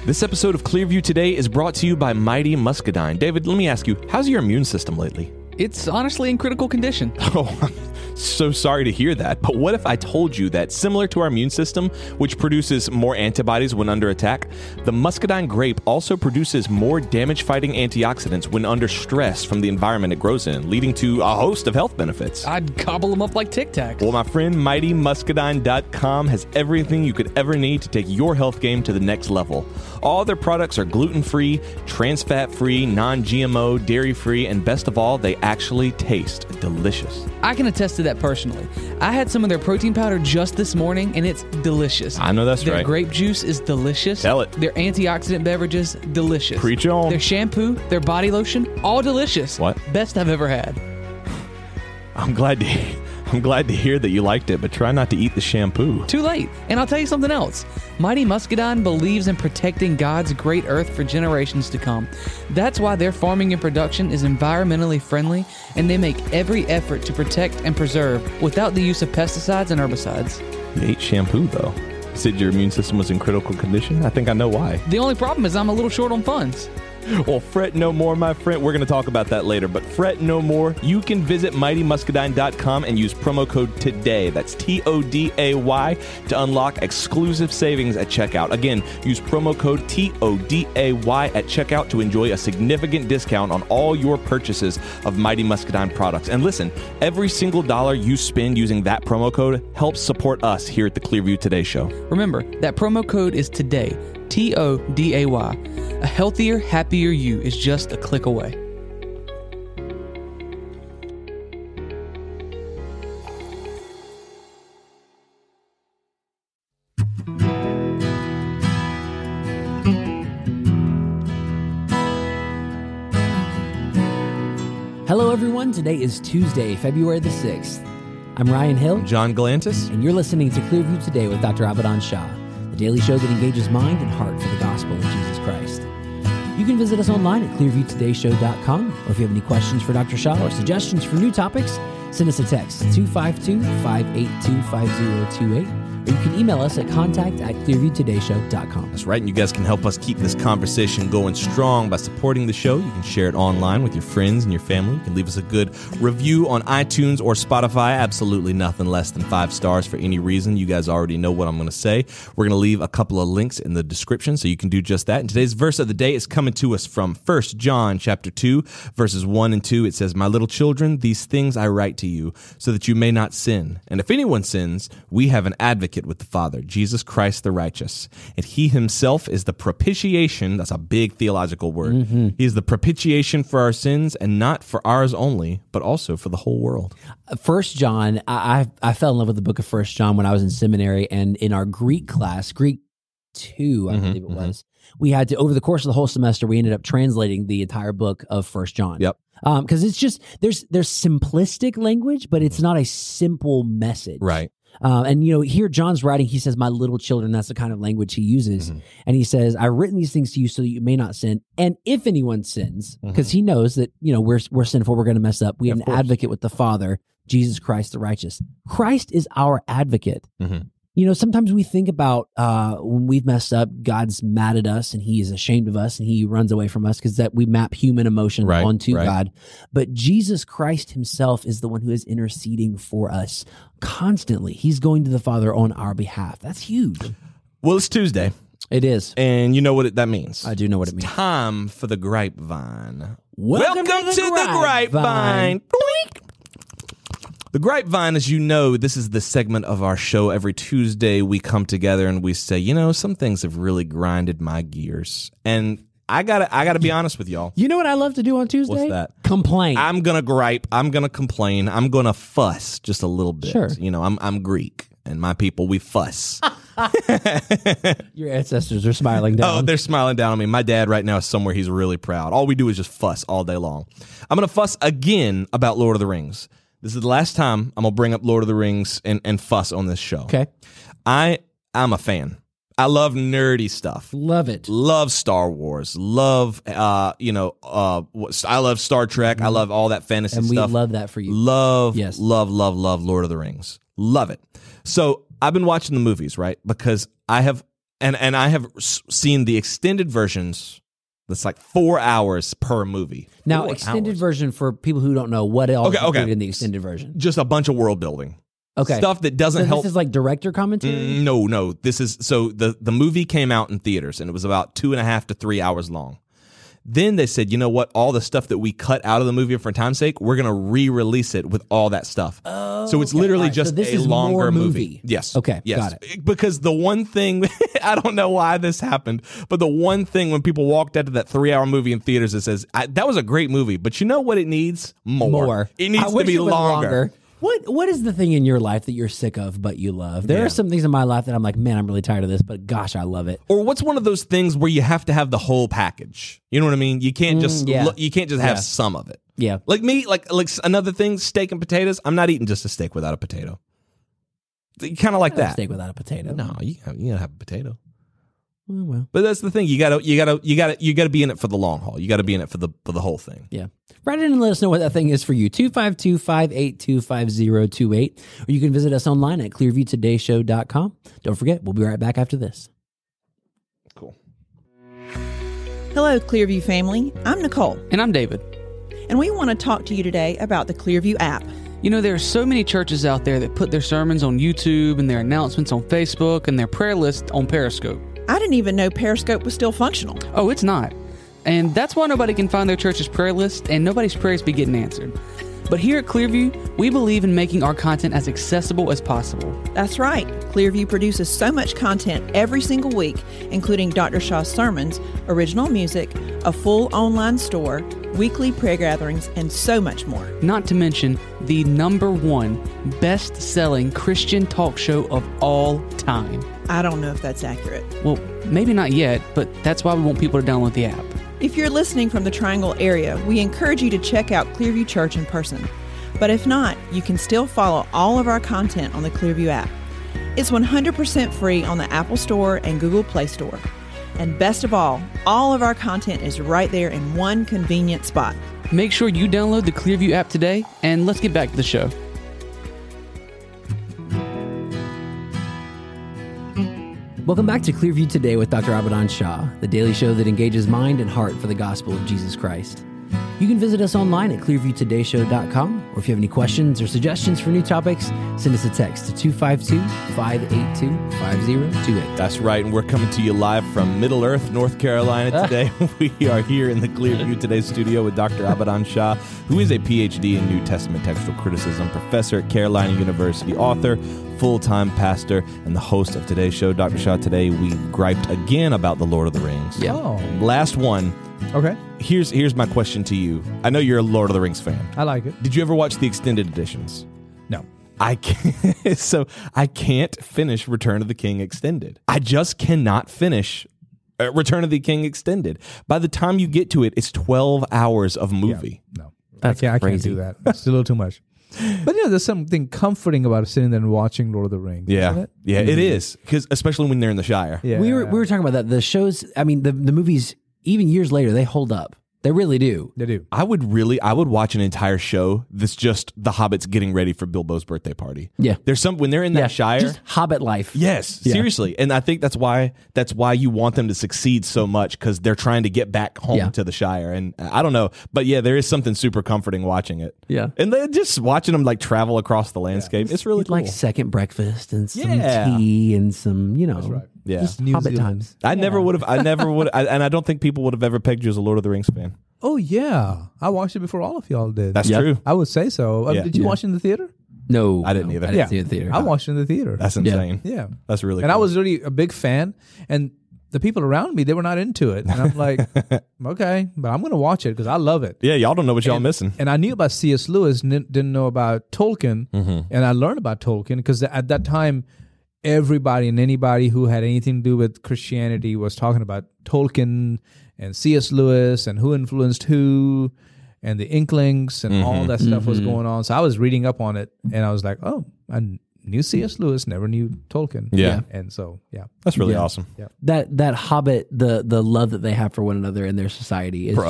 This episode of Clearview Today is brought to you by Mighty Muscadine. David, let me ask you, how's your immune system lately? It's honestly in critical condition. Oh, I'm so sorry to hear that. But what if I told you that similar to our immune system, which produces more antibodies when under attack, the muscadine grape also produces more damage-fighting antioxidants when under stress from the environment it grows in, leading to a host of health benefits? I'd gobble them up like Tic Tacs. Well, my friend, MightyMuscadine.com has everything you could ever need to take your health game to the next level. All their products are gluten-free, trans-fat-free, non-GMO, dairy-free, and best of all, they actually taste delicious. I can attest to that personally. I had some of their protein powder just this morning, and it's delicious. I know that's their right. Their grape juice is delicious. Tell it. Their antioxidant beverages, delicious. Preach on. Their shampoo, their body lotion, all delicious. What? Best I've ever had. I'm glad to hear that you liked it, but try not to eat the shampoo. Too late. And I'll tell you something else. Mighty Muscadine believes in protecting God's great earth for generations to come. That's why their farming and production is environmentally friendly, and they make every effort to protect and preserve without the use of pesticides and herbicides. You ate shampoo, though. You said your immune system was in critical condition? I think I know why. The only problem is I'm a little short on funds. Well, fret no more, my friend. We're going to talk about that later, but fret no more. You can visit MightyMuscadine.com and use promo code TODAY, that's TODAY, to unlock exclusive savings at checkout. Again, use promo code TODAY at checkout to enjoy a significant discount on all your purchases of Mighty Muscadine products. And listen, every single dollar you spend using that promo code helps support us here at the Clearview Today Show. Remember, that promo code is TODAY, TODAY. A healthier, happier you is just a click away. Hello, everyone. Today is Tuesday, February the 6th. I'm Ryan Hill. John Galantis. And you're listening to Clearview Today with Dr. Abadan Shah, the daily show that engages mind and heart for the gospel of Jesus Christ. You can visit us online at clearviewtodayshow.com, or if you have any questions for Dr. Shah or suggestions for new topics, send us a text at 252-582-5028, or you can email us at contact@clearviewtodayshow.com. That's right, and you guys can help us keep this conversation going strong by supporting the show. You can share it online with your friends and your family. You can leave us a good review on iTunes or Spotify. Absolutely nothing less than 5 stars for any reason. You guys already know what I'm going to say. We're going to leave a couple of links in the description so you can do just that. And today's verse of the day is coming to us from 1 John chapter 2, verses 1 and 2. It says, "My little children, these things I write to you so that you may not sin. And if anyone sins, we have an advocate with the Father, Jesus Christ the righteous. And he himself is the propitiation," that's a big theological word. He is the propitiation for our sins, and not for ours only, but also for the whole world. 1 John, I fell in love with the book of 1 John when I was in seminary, and in our Greek class, Greek 2, I believe it was, we had to, over the course of the whole semester, we ended up translating the entire book of 1 John. Yep. Because it's just, there's simplistic language, but it's not a simple message. Right. And, you know, here John's writing, he says, "My little children," that's the kind of language he uses. And he says, "I've written these things to you so that you may not sin. And if anyone sins," because he knows that, you know, we're sinful, we're going to mess up. We have an advocate with the Father, Jesus Christ the righteous. Christ is our advocate. You know, sometimes we think about when we've messed up, God's mad at us and he is ashamed of us and he runs away from us because that we map human emotion onto God. But Jesus Christ himself is the one who is interceding for us constantly. He's going to the Father on our behalf. That's huge. Well, it's Tuesday. It is. And you know what that means. I do know what it means. Time for the grapevine. Welcome to the grapevine. The Grapevine, as you know, this is the segment of our show. Every Tuesday, we come together and we say, you know, some things have really grinded my gears. And I gotta be honest with y'all. You know what I love to do on Tuesday? What's that? Complain. I'm gonna gripe. I'm gonna complain. I'm gonna fuss just a little bit. Sure. You know, I'm Greek, and my people, we fuss. Your ancestors are smiling down. Oh, they're smiling down on me. My dad right now is somewhere he's really proud. All we do is just fuss all day long. I'm gonna fuss again about Lord of the Rings. This is the last time I'm going to bring up Lord of the Rings and fuss on this show. Okay. I'm a fan. I love nerdy stuff. Love it. Love Star Wars. Love, I love Star Trek. I love all that fantasy and stuff. And we love that for you. Love Lord of the Rings. Love it. So I've been watching the movies, right? Because I have And I have seen the extended versions. That's like 4 hours per movie. Now, 4 extended hours. version for people who don't know, what else is Okay. included in the extended version? Just a bunch of world building. Okay. Stuff that doesn't So help. this is like director commentary? No. This is so the movie came out in theaters and it was about 2.5 to 3 hours long. Then they said, you know what? All the stuff that we cut out of the movie for time's sake, we're going to re-release it with all that stuff. Oh, so it's literally All right, just so this a is longer more movie. Yes. Okay, Yes. got it. Because the one thing, I don't know why this happened, but the one thing when people walked out to that 3-hour movie in theaters, it says, that was a great movie, but you know what it needs? More. It I needs to wish be it was longer. What is the thing in your life that you're sick of but you love? There Yeah. are some things in my life that I'm like, man, I'm really tired of this, but gosh, I love it. Or what's one of those things where you have to have the whole package? You know what I mean? You can't just yeah. you can't just have Yeah. some of it. Yeah. Like me, like another thing, steak and potatoes. I'm not eating just a steak without a potato. Kind of like that. Steak without a potato. No, you gotta have a potato. Oh, well. But that's the thing. You gotta be in it for the long haul. You gotta be in it for the whole thing. Yeah. Write in and let us know what that thing is for you. 252-582-5028. Or you can visit us online at clearviewtodayshow.com. Don't forget, we'll be right back after this. Cool. Hello, Clearview family. I'm Nicole, And I'm David. and we want to talk to you today about the Clearview app. You know, there are so many churches out there that put their sermons on YouTube and their announcements on Facebook and their prayer list on Periscope. I didn't even know Periscope was still functional. Oh, it's not. And that's why nobody can find their church's prayer list and nobody's prayers be getting answered. But here at Clearview, we believe in making our content as accessible as possible. That's right. Clearview produces so much content every single week, including Dr. Shaw's sermons, original music, a full online store, weekly prayer gatherings, and so much more. Not to mention the #1 best-selling Christian talk show of all time. I don't know if that's accurate. Well, maybe not yet, but that's why we want people to download the app. If you're listening from the Triangle area, we encourage you to check out Clearview Church in person. But if not, you can still follow all of our content on the Clearview app. It's 100% free on the Apple Store and Google Play Store. And best of all of our content is right there in one convenient spot. Make sure you download the Clearview app today, and let's get back to the show. Welcome back to Clearview Today with Dr. Abadan Shah, the daily show that engages mind and heart for the gospel of Jesus Christ. You can visit us online at clearviewtodayshow.com, or if you have any questions or suggestions for new topics, send us a text to 252-582-5028. That's right, and we're coming to you live from Middle Earth, North Carolina today. We are here in the Clearview Today studio with Dr. Abadan Shah, who is a PhD in New Testament textual criticism, professor at Carolina University, author, full-time pastor, and the host of today's show. Dr. Shah, today we griped again about the Lord of the Rings. Yeah. Oh, Last one. okay. Here's my question to you. I know you're a Lord of the Rings fan. I like it. Did you ever watch the extended editions? No. I can't, so I can't finish Return of the King Extended. I just cannot finish Return of the King Extended. By the time you get to it, it's 12 hours of movie. No. That's I can't crazy. do that. It's a little too much. But there's something comforting about sitting there and watching Lord of the Rings. Yeah, Isn't it? yeah, it is, because especially when they're in the Shire. Yeah. We were talking about that. The shows, I mean, the movies, even years later, they hold up. They really do. They do. I would watch an entire show that's just the hobbits getting ready for Bilbo's birthday party. Yeah. There's some when they're in that Shire. Just Hobbit life. Yes, Yeah. seriously, and I think that's why you want them to succeed so much, because they're trying to get back home Yeah. to the Shire, and I don't know, but yeah, there is something super comforting watching it. Yeah. and then just watching them like travel across the landscape, it's really You'd cool. like second breakfast and some Yeah. tea and some, right. Yeah. just New Hobbit Zealand. times. I never would have, and I don't think people would have ever pegged you as a Lord of the Rings fan. Oh, yeah. I watched it before all of y'all did. That's Yep. true. I would say so. Yeah. Did you Yeah. watch it in the theater? No, I didn't either. I didn't Yeah. see it in the theater. I watched it in the theater. That's insane. Yeah. That's really And cool. I was really a big fan. And the people around me, they were not into it. And I'm like, okay, but I'm going to watch it because I love it. Yeah, y'all don't know what y'all missing. And I knew about C.S. Lewis, didn't know about Tolkien. Mm-hmm. And I learned about Tolkien because at that time, everybody and anybody who had anything to do with Christianity was talking about Tolkien and C.S. Lewis and who influenced who and the Inklings and all that stuff was going on. So I was reading up on it and I was like, oh, I knew C.S. Lewis, never knew Tolkien. Yeah. And so, yeah. That's really Yeah. awesome. That Hobbit, the love that they have for one another in their society is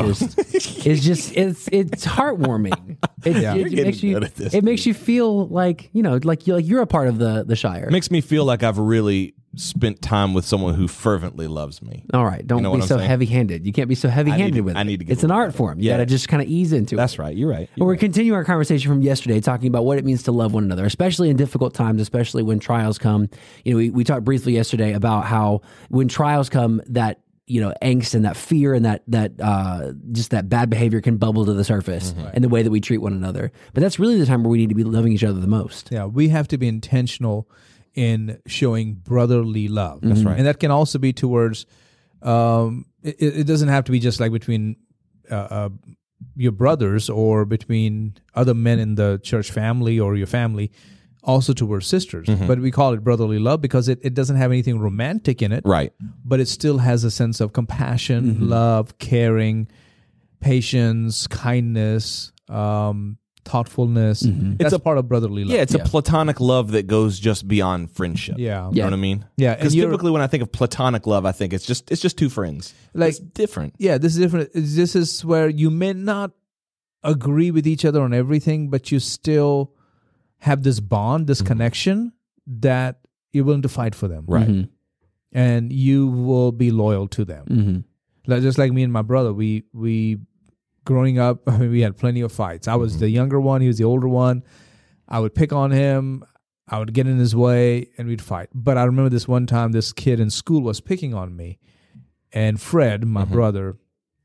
it's heartwarming. It, Yeah. it You're getting makes you good at this, it makes you feel like like you're a part of the Shire. It makes me feel like I've really spent time with someone who fervently loves me. All right, don't know be what I'm so saying? heavy-handed. You can't be so heavy-handed with it. I need to get It's an a little art form. You Yeah. got to just kind of ease into it. That's right. You're right. Well, we're continuing our conversation from yesterday, talking about what it means to love one another, especially in difficult times, especially when trials come. You know, we talked briefly yesterday about how when trials come, that angst and that fear and that just that bad behavior can bubble to the surface in the way that we treat one another. But that's really the time where we need to be loving each other the most. Yeah, we have to be intentional in showing brotherly love. That's right. And that can also be towards, it doesn't have to be just like between your brothers or between other men in the church family or your family, also towards sisters. But we call it brotherly love because it doesn't have anything romantic in it. Right. But it still has a sense of compassion, love, caring, patience, kindness, thoughtfulness. That's a part of brotherly love. Yeah, it's a platonic love that goes just beyond friendship. Yeah. You know what I mean? Yeah, Because and you're- typically when I think of platonic love, I think it's just two friends. Like- It's different. Yeah, this is different. This is where you may not agree with each other on everything, but you still have this bond, this connection that you're willing to fight for them. Right. And you will be loyal to them. Like, just like me and my brother, we growing up, I mean, we had plenty of fights. I was the younger one, he was the older one. I would pick on him, I would get in his way, and we'd fight. But I remember this one time, this kid in school was picking on me. And Fred, my brother,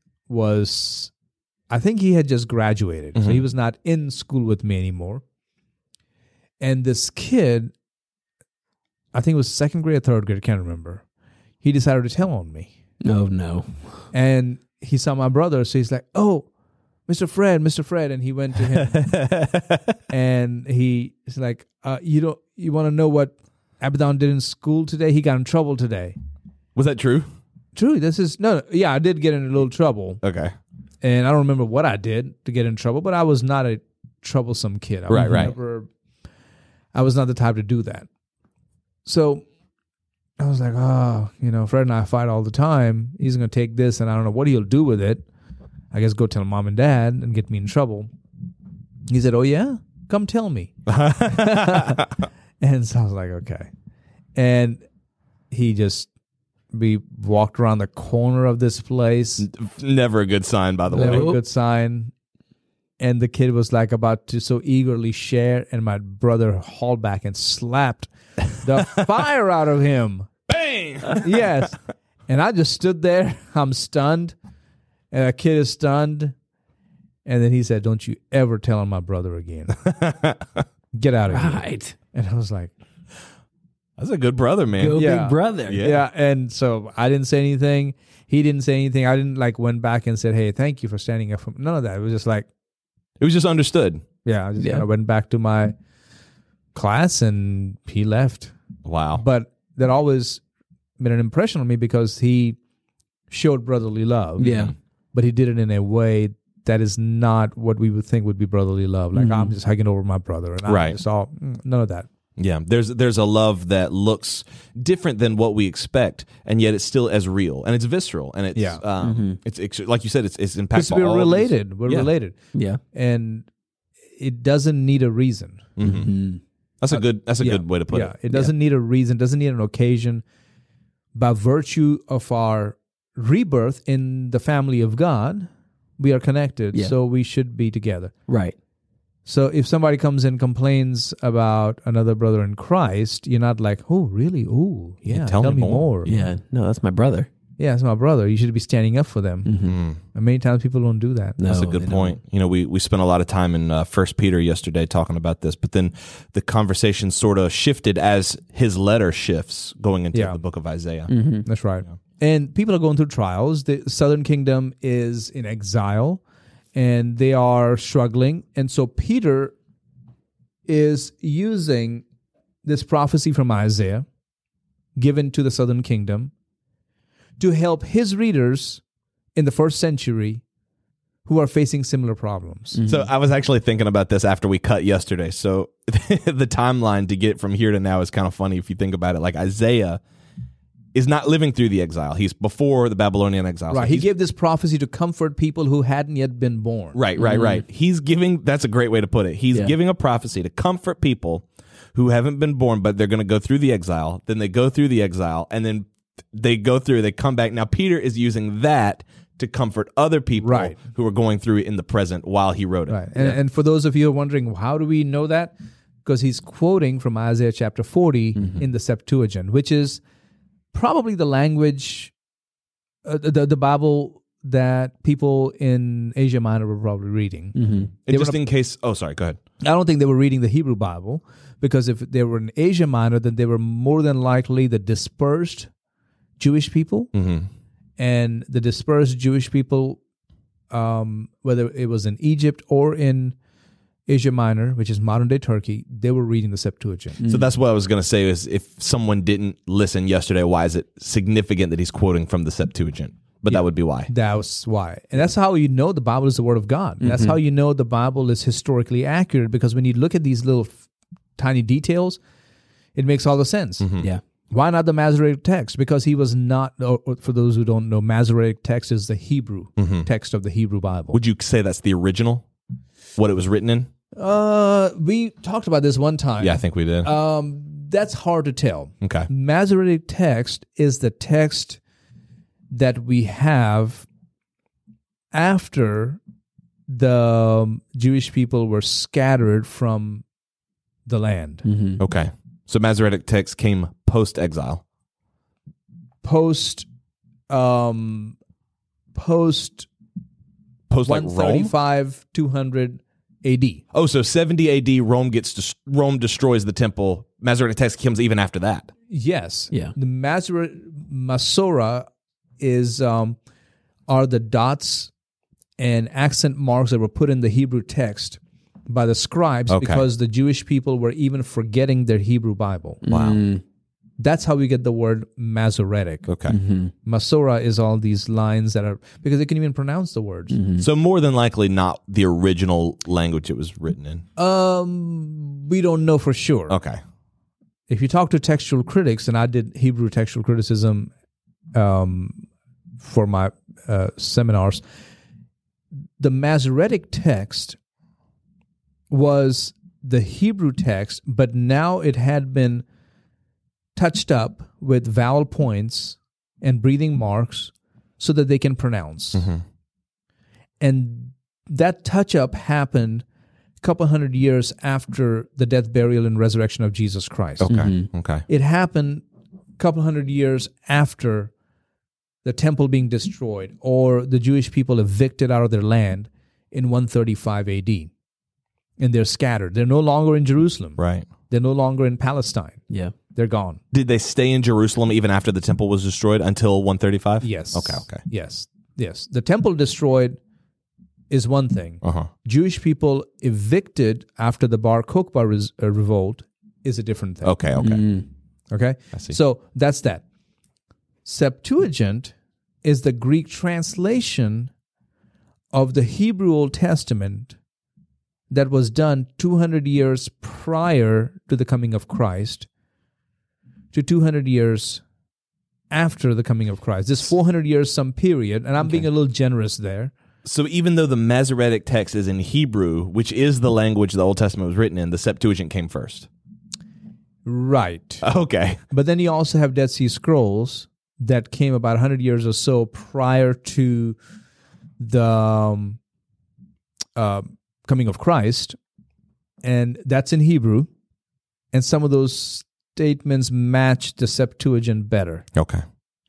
I think he had just graduated. So he was not in school with me anymore. And this kid, I think it was second grade or third grade, I can't remember. He decided to tell on me. Oh, no. And he saw my brother, so he's like, "Oh, Mr. Fred," and he went to him, and he's like, "You want to know what Abaddon did in school today? He got in trouble today." Was that true? True. Yeah, I did get in a little trouble, Okay. and I don't remember what I did to get in trouble, but I was not a troublesome kid. I was not the type to do that. So I was like, Fred and I fight all the time. He's going to take this, and I don't know what he'll do with it. I guess go tell mom and dad and get me in trouble. He said, "Oh, yeah? Come tell me." And so I was like, okay. And we walked around the corner of this place. Never a good sign, by the way. Never a good sign. And the kid was like about to so eagerly share, and my brother hauled back and slapped the fire out of him. Bang! Yes. And I just stood there. I'm stunned. And a kid is stunned. And then he said, "Don't you ever tell on my brother again. Get out of here." Right. And I was like, That's a good brother, man. Go Yeah. big brother. Yeah. And so I didn't say anything. He didn't say anything. I didn't went back and said, "Hey, thank you for standing up for me." None of that. It was just like, It was just understood. I just kind of went back to my class and he left. Wow. But that always made an impression on me because he showed brotherly love. Yeah. But he did it in a way that is not what we would think would be brotherly love. Like, I'm just hugging over my brother. And Right. I'm just all, none of that. Yeah, there's a love that looks different than what we expect, and yet it's still as real, and it's visceral, and it's it's like you said, it's impactful. Because we're related. We're related. Yeah. And it doesn't need a reason. That's a good way to put it. It doesn't need a reason, doesn't need an occasion. By virtue of our rebirth in the family of God, we are connected, so we should be together. Right. So if somebody comes and complains about another brother in Christ, you're not like, "Oh, really? Oh, yeah, tell me more." Yeah. No, that's my brother. Yeah, it's my brother. You should be standing up for them. And many times people don't do that. No, That's a good point. You know, we spent a lot of time in 1 Peter yesterday talking about this, but then the conversation sort of shifted as his letter shifts going into the book of Isaiah. That's right. And people are going through trials. The southern kingdom is in exile, and they are struggling. And so Peter is using this prophecy from Isaiah given to the southern kingdom to help his readers in the first century who are facing similar problems. So I was actually thinking about this after we cut yesterday. So the timeline to get from here to now is kind of funny if you think about it. Like Isaiah is not living through the exile. He's before the Babylonian exile. Right. So He gave this prophecy to comfort people who hadn't yet been born. Right. He's giving, that's a great way to put it. He's giving a prophecy to comfort people who haven't been born, but they're going to go through the exile. Then they go through the exile, and then they come back. Now, Peter is using that to comfort other people Right. who are going through it in the present while he wrote it. Right. And for those of you who are wondering, how do we know that? Because he's quoting from Isaiah chapter 40 in the Septuagint, which is probably the language, the Bible that people in Asia Minor were probably reading. And just in case, oh, sorry, go ahead. I don't think they were reading the Hebrew Bible, because if they were in Asia Minor, then they were more than likely the dispersed Jewish people. And the dispersed Jewish people, whether it was in Egypt or in Asia Minor, which is modern-day Turkey, they were reading the Septuagint. So that's what I was going to say is if someone didn't listen yesterday, why is it significant that he's quoting from the Septuagint? But that would be why. That's why. And that's how you know the Bible is the Word of God. That's how you know the Bible is historically accurate, because when you look at these little tiny details, it makes all the sense. Yeah. Why not the Masoretic text? Because he was not, or for those who don't know, Masoretic text is the Hebrew text of the Hebrew Bible. Would you say that's the original? What it was written in? We talked about this one time. Yeah, I think we did. That's hard to tell. Okay. Masoretic text is the text that we have after the Jewish people were scattered from the land. Okay. So Masoretic text came post-exile. Post Post like Rome? 135, 200 AD. Oh, so 70 AD, Rome destroys the temple. Masoretic text comes even after that. Yes. Yeah. The Masora is are the dots and accent marks that were put in the Hebrew text by the scribes because the Jewish people were even forgetting their Hebrew Bible. Wow. That's how we get the word Masoretic. Okay. Masora is all these lines that are, because they can even pronounce the words. So more than likely not the original language it was written in. We don't know for sure. Okay. If you talk to textual critics, and I did Hebrew textual criticism for my seminars, the Masoretic text was the Hebrew text, but now it had been touched up with vowel points and breathing marks so that they can pronounce. And that touch-up happened a couple hundred years after the death, burial, and resurrection of Jesus Christ. Okay. Okay. It happened a couple hundred years after the temple being destroyed or the Jewish people evicted out of their land in 135 AD. And they're scattered. They're no longer in Jerusalem. Right. They're no longer in Palestine. Yeah. They're gone. Did they stay in Jerusalem even after the temple was destroyed until 135? Yes. Okay. Okay. Yes. Yes. The temple destroyed is one thing. Jewish people evicted after the Bar Kokhba revolt is a different thing. Okay. Okay. Okay? I see. So that's that. Septuagint is the Greek translation of the Hebrew Old Testament that was done 200 years prior to the coming of Christ to 200 years after the coming of Christ. This 400 years, some period, and I'm being a little generous there. So even though the Masoretic text is in Hebrew, which is the language the Old Testament was written in, the Septuagint came first. Right. Okay. But then you also have Dead Sea Scrolls that came about 100 years or so prior to the coming of Christ, and that's in Hebrew, and some of those statements match the Septuagint better. Okay.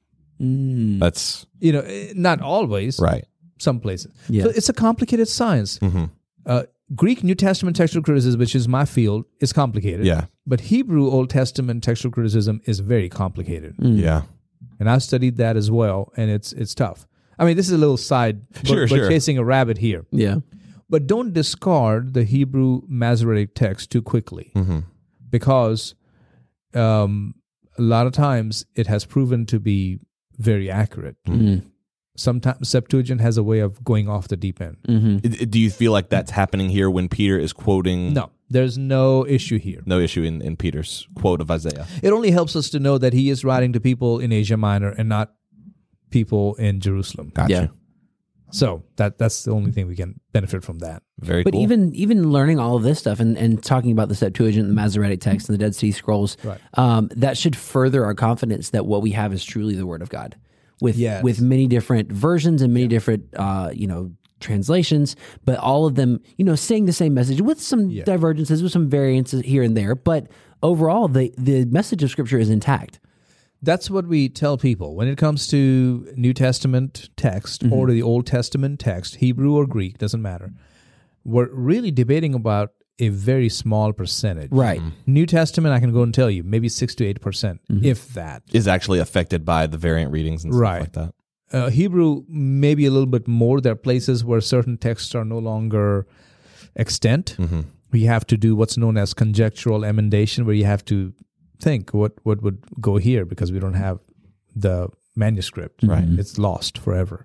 That's Not always. right. Some places. Yeah. So it's a complicated science. Greek New Testament textual criticism, which is my field, is complicated. Yeah. But Hebrew Old Testament textual criticism is very complicated. Yeah. And I've studied that as well, and it's tough. I mean, this is a little side, but chasing a rabbit here. Yeah. But don't discard the Hebrew Masoretic text too quickly, because a lot of times it has proven to be very accurate. Sometimes Septuagint has a way of going off the deep end. Do you feel like that's happening here when Peter is quoting? No, there's no issue here. No issue in Peter's quote of Isaiah. It only helps us to know that he is writing to people in Asia Minor and not people in Jerusalem. Gotcha. Yeah. So that's the only thing we can benefit from that. Very But cool. even learning all of this stuff and talking about the Septuagint, the Masoretic text, and the Dead Sea Scrolls, Right. That should further our confidence that what we have is truly the Word of God, with Yes. with many different versions and many different translations, but all of them saying the same message with some divergences, with some variances here and there. But overall, the message of Scripture is intact. That's what we tell people when it comes to New Testament text or the Old Testament text, Hebrew or Greek, doesn't matter. We're really debating about a very small percentage. Right. New Testament, I can go and tell you, maybe 6 to 8%, if that. is actually affected by the variant readings and stuff Right. like that. Hebrew, maybe a little bit more. There are places where certain texts are no longer extant. We have to do what's known as conjectural emendation, where you have to think what would go here because we don't have the manuscript. Right. It's lost forever.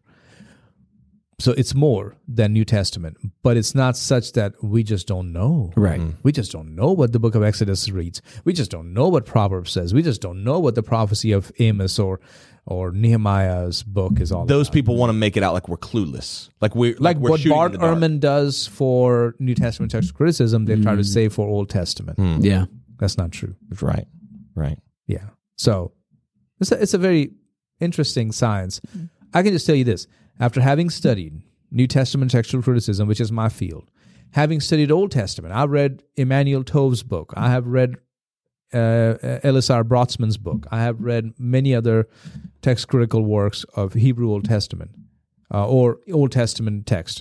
So it's more than New Testament, but it's not such that we just don't know. Right. We just don't know what the book of Exodus reads. We just don't know what Proverbs says. We just don't know what the prophecy of Amos or Nehemiah's book is all Those about. people want to make it out like we're clueless. Like we're What shooting in Bart the dark. Ehrman does for New Testament text criticism, they try to say for Old Testament. Yeah. That's not true. Right. Right. Yeah. So it's a very interesting science. I can just tell you this. After having studied New Testament textual criticism, which is my field, having studied Old Testament, I've read Emmanuel Tove's book. I have read Elisar Brotzmann's book. I have read many other text critical works of Hebrew Old Testament or Old Testament text.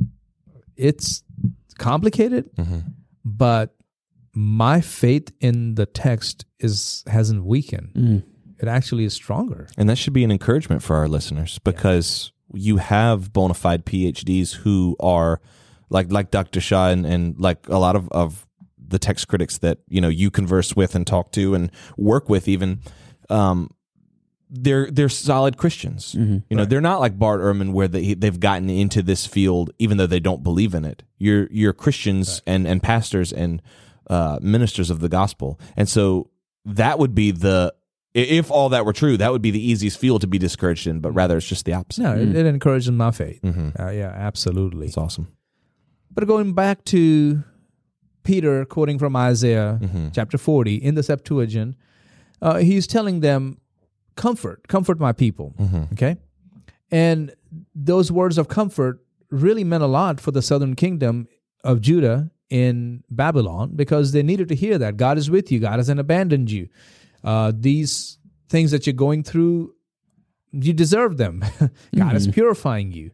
It's complicated, but my faith in the text hasn't weakened. It actually is stronger. And that should be an encouragement for our listeners because you have bona fide PhDs who are like Dr. Shah and like a lot of the text critics that you converse with and talk to and work with even. They're solid Christians. They're not like Bart Ehrman where they've gotten into this field even though they don't believe in it. You're Christians and pastors and ministers of the gospel. And so that would be if all that were true, that would be the easiest field to be discouraged in, but rather it's just the opposite. No, it encourages my faith. Yeah, absolutely. It's awesome. But going back to Peter quoting from Isaiah chapter 40 in the Septuagint, he's telling them, comfort my people. Okay? And those words of comfort really meant a lot for the southern kingdom of Judah in Babylon because they needed to hear that God is with you. God hasn't abandoned you. These things that you're going through, you deserve them. God is purifying you.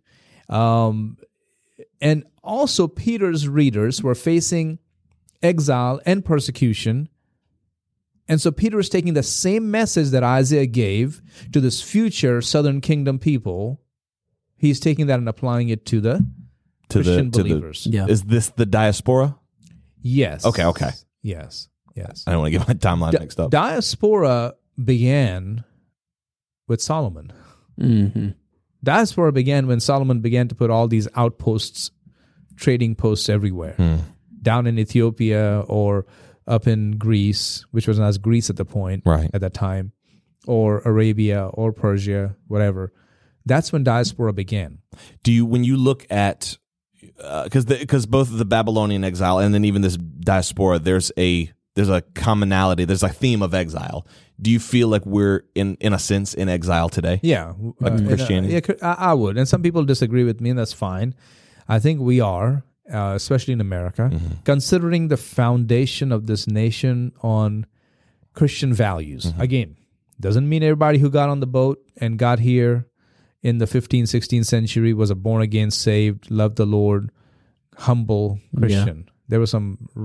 And also Peter's readers were facing exile and persecution. And so Peter is taking the same message that Isaiah gave to this future southern kingdom people. He's taking that and applying it to the Christian believers. Yeah. Is this the diaspora? Yes. Okay. Yes. I don't want to get my timeline mixed up. Diaspora began with Solomon. Diaspora began when Solomon began to put all these outposts, trading posts everywhere, down in Ethiopia or up in Greece, which was not as Greece at the point, Right. at that time, or Arabia or Persia, whatever. That's when diaspora began. When you look at because both of the Babylonian exile and then even this diaspora, there's a commonality, there's a theme of exile. Do you feel like we're in a sense in exile today? Yeah, Christianity? I would, and some people disagree with me, and that's fine. I think we are, especially in America, considering the foundation of this nation on Christian values. Again, doesn't mean everybody who got on the boat and got here in the 15th, 16th century was a born-again, saved, loved the Lord, humble Christian. There were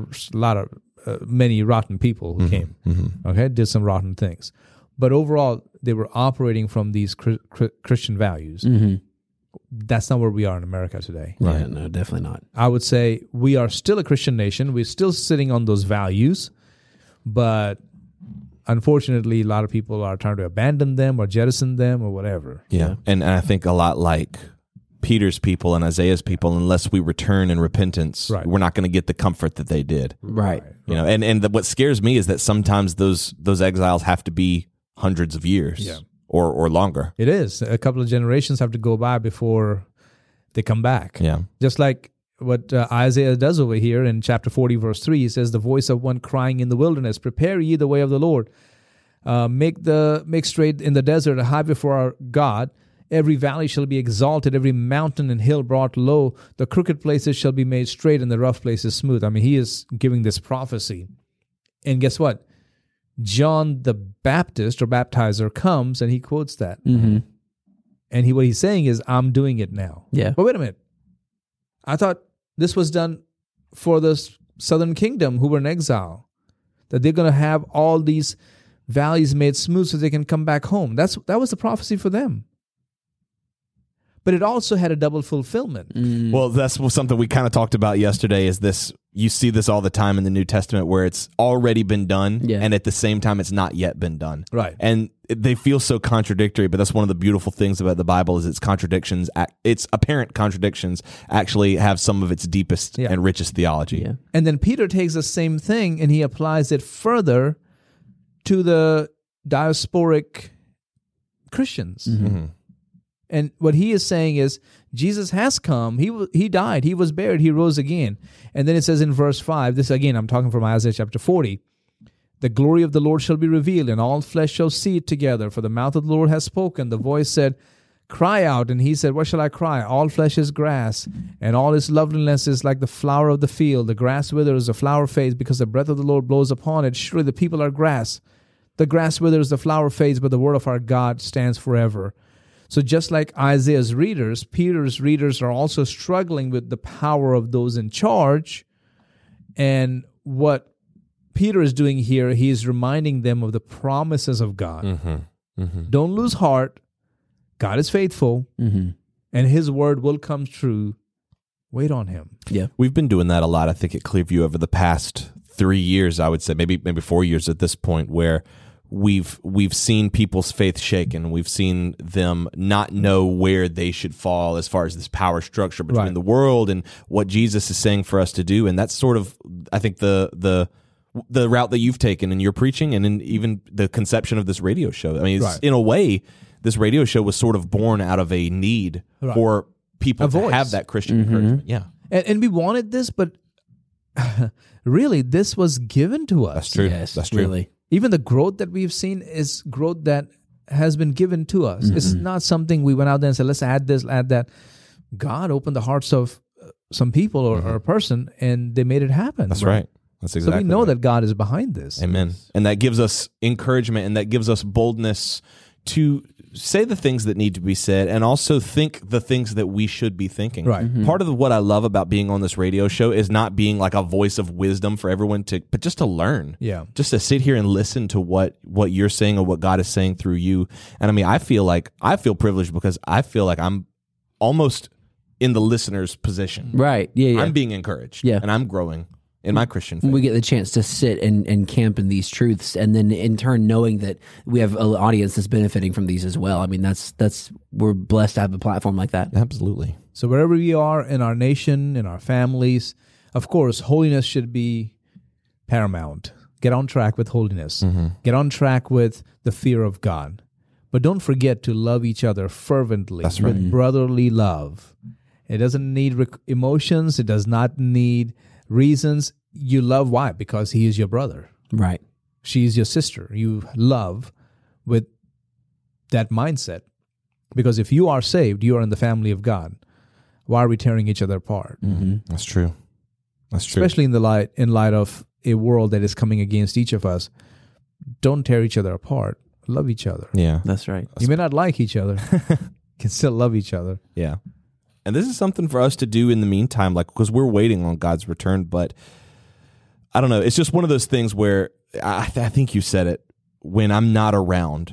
many rotten people who came, did some rotten things. But overall, they were operating from these Christian values. That's not where we are in America today. Right. Yeah, no, definitely not. I would say we are still a Christian nation. We're still sitting on those values, but unfortunately, a lot of people are trying to abandon them or jettison them or whatever. Yeah. And I think a lot like Peter's people and Isaiah's people, unless we return in repentance, we're not going to get the comfort that they did. Right. What scares me is that sometimes those exiles have to be hundreds of years or longer. It is. A couple of generations have to go by before they come back. Yeah. Just like what Isaiah does over here in chapter 40, verse 3, he says, the voice of one crying in the wilderness, prepare ye the way of the Lord. Make straight in the desert a highway before our God. Every valley shall be exalted, every mountain and hill brought low. The crooked places shall be made straight, and the rough places smooth. I mean, he is giving this prophecy. And guess what? John the Baptist or baptizer comes and he quotes that. Mm-hmm. And what he's saying is, I'm doing it now. Yeah. But wait a minute. I thought this was done for the southern kingdom who were in exile, that they're going to have all these valleys made smooth so they can come back home. That was the prophecy for them. But it also had a double fulfillment. Well, that's something we kind of talked about yesterday, is this, you see this all the time in the New Testament where it's already been done, Yeah. and at the same time it's not yet been done. Right. And they feel so contradictory, but that's one of the beautiful things about the Bible is its contradictions, its apparent contradictions actually have some of its deepest Yeah. and richest theology. Yeah. And then Peter takes the same thing and he applies it further to the diasporic Christians. Mm-hmm. And what he is saying is, Jesus has come. He died. He was buried. He rose again. And then it says in verse 5, this again, I'm talking from Isaiah chapter 40, the glory of the Lord shall be revealed, and all flesh shall see it together. For the mouth of the Lord has spoken. The voice said, cry out. And he said, what shall I cry? All flesh is grass, and all its loveliness is like the flower of the field. The grass withers, the flower fades, because the breath of the Lord blows upon it. Surely the people are grass. The grass withers, the flower fades, but the word of our God stands forever. So just like Isaiah's readers, Peter's readers are also struggling with the power of those in charge. And what Peter is doing here, he is reminding them of the promises of God. Mm-hmm. Mm-hmm. Don't lose heart. God is faithful, Mm-hmm. and his word will come true. Wait on him. Yeah. We've been doing that a lot, I think, at Clearview over the past 3 years, I would say, maybe 4 years at this point, where we've seen people's faith shaken. We've seen them not know where they should fall as far as this power structure between Right. the world and what Jesus is saying for us to do. And that's sort of, I think, the route that you've taken in your preaching and in even the conception of this radio show. I mean, it's, Right. in a way, this radio show was sort of born out of a need Right. for people A to voice. have that Christian encouragement. Yeah, And we wanted this, but really, this was given to us. that's true. Yes. That's true. Really. Even the growth that we've seen is growth that has been given to us. It's not something we went out there and said, let's add this, add that. God opened the hearts of some people or a person, and they made it happen. That's right. That's So exactly we know right. that God is behind this. Amen. And that gives us encouragement, and that gives us boldness to say the things that need to be said and also think the things that we should be thinking. Right. Part of what I love about being on this radio show is not being like a voice of wisdom for everyone but just to learn. Yeah. Just to sit here and listen to what you're saying or what God is saying through you. And I mean, I feel privileged because I feel like I'm almost in the listener's position. Right. Yeah. Yeah. I'm being encouraged. Yeah. And I'm growing in my Christian faith. We get the chance to sit and camp in these truths, and then in turn knowing that we have an audience that's benefiting from these as well. I mean, that's we're blessed to have a platform like that. Absolutely. So wherever we are in our nation, in our families, of course, holiness should be paramount. Get on track with holiness. Get on track with the fear of God. But don't forget to love each other fervently That's right. with brotherly love. It doesn't need emotions. It does not need reasons. You love why? Because he is your brother. Right. She is your sister. You love with that mindset. Because if you are saved, you are in the family of God. Why are we tearing each other apart? That's true. That's true. Especially in light of a world that is coming against each of us. Don't tear each other apart. Love each other. Yeah. That's right. You may not like each other. You can still love each other. Yeah. And this is something for us to do in the meantime, like, because we're waiting on God's return. But I don't know. It's just one of those things where I think you said it, when I'm not around.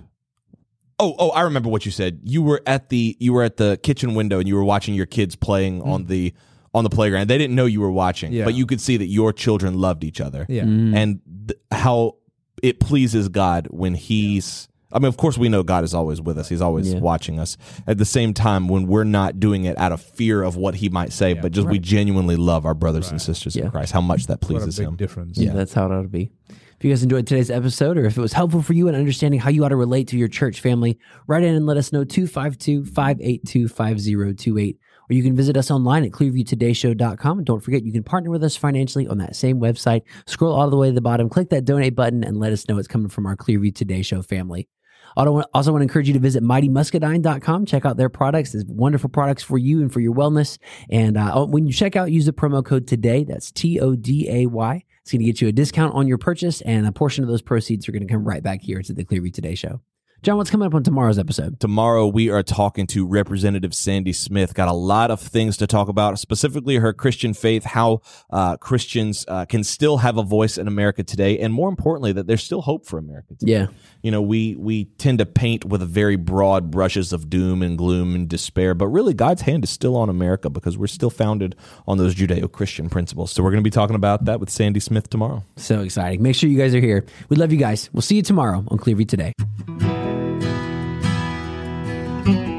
Oh, I remember what you said. You were at the kitchen window and you were watching your kids playing on the playground. They didn't know you were watching, Yeah. but you could see that your children loved each other. Yeah. And how it pleases God when he's, I mean, of course we know God is always with us. He's always watching us. At the same time, when we're not doing it out of fear of what he might say, but just we genuinely love our brothers and sisters in Christ, how much that What a pleases big him. difference. Yeah, that's how it ought to be. If you guys enjoyed today's episode, or if it was helpful for you in understanding how you ought to relate to your church family, write in and let us know. 252-582-5028. or you can visit us online at clearviewtodayshow.com. And don't forget, you can partner with us financially on that same website. Scroll all the way to the bottom, click that donate button, and let us know it's coming from our Clearview Today Show family. I also want to encourage you to visit mightymuscadine.com. Check out their products. There's wonderful products for you and for your wellness. And when you check out, use the promo code TODAY. That's TODAY. It's going to get you a discount on your purchase, and a portion of those proceeds are going to come right back here to the Clearview Today Show. John, what's coming up on tomorrow's episode? Tomorrow, we are talking to Representative Sandy Smith. Got a lot of things to talk about, specifically her Christian faith, how Christians can still have a voice in America today, and more importantly, that there's still hope for America today. Yeah. You know, we tend to paint with very broad brushes of doom and gloom and despair, but really God's hand is still on America because we're still founded on those Judeo-Christian principles. So we're going to be talking about that with Sandy Smith tomorrow. So exciting. Make sure you guys are here. We love you guys. We'll see you tomorrow on Clearview Today.